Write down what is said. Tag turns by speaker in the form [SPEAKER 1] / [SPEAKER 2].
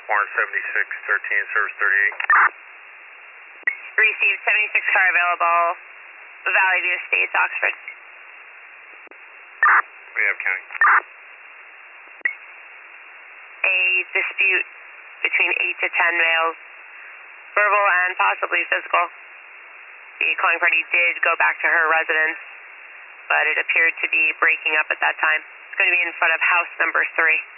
[SPEAKER 1] Warren 76, 13, service 38.
[SPEAKER 2] Received 76 car available, Valley View Estates, Oxford.
[SPEAKER 1] We have county.
[SPEAKER 2] A dispute between 8 to 10 males, verbal and possibly physical. The calling party did go back to her residence, but it appeared to be breaking up at that time. It's going to be in front of house number 3.